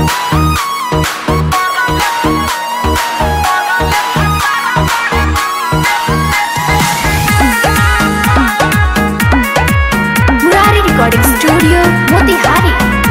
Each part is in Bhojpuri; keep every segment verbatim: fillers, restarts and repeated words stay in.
Recording studio Motihari.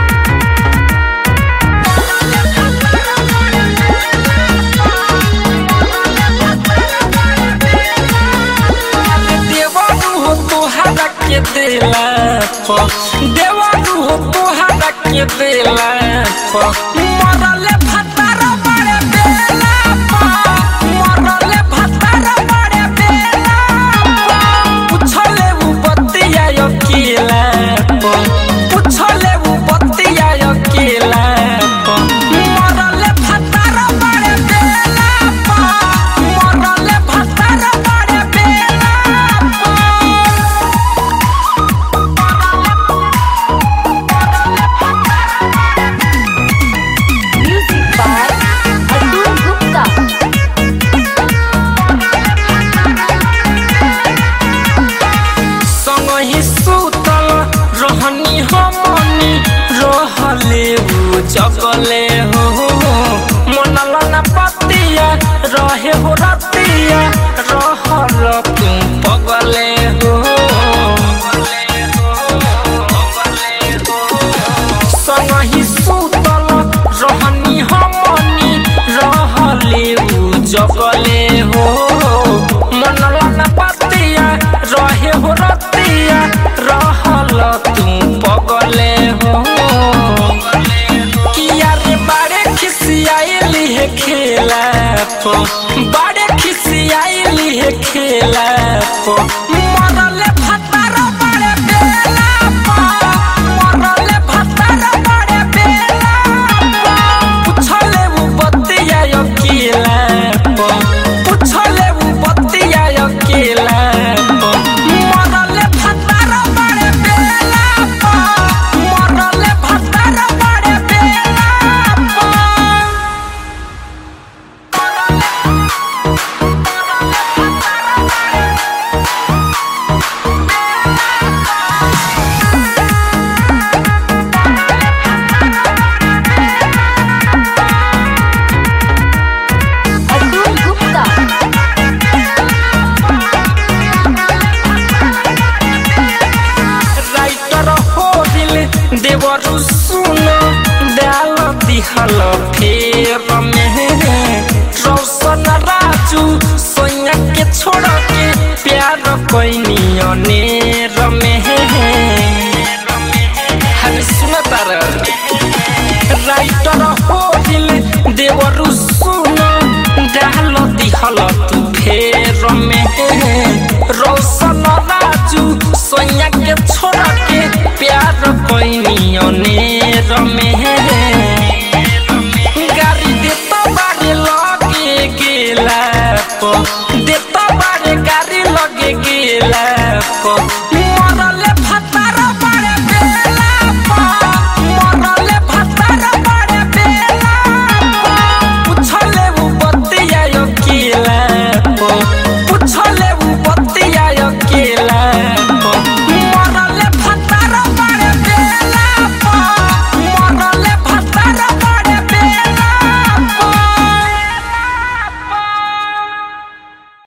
के दिला देवारू हो तोहरा के दिला मरले भतार बड़े बेला मरले भतार बड़े बेला पूछले वो बतिया अकेला पूछले वो बतिया अकेला मरले भतार बड़े बेला मरले भतार बड़े बेला। जगले हो मनला न पतिया रहे हो रतिया रहल तुम पगले हो संगहि सुतल रहनी हमनी रहले जगले हो मनला न पतिया रहे हो रतिया रहल तुम पगले हो। खेला बड़े खिसियाली है खेला मरले भतार बड़े बेला मरले भतार बड़े बेला पूछले वो बतिया अकेला पूछले वो बतिया अकेला मरले भतार बड़े बेला मरले भतार बड़े बेला। देवरु सुनो दाल दिहल फेर में रौशन राजू सोनिया के छोड़ के प्यार कोई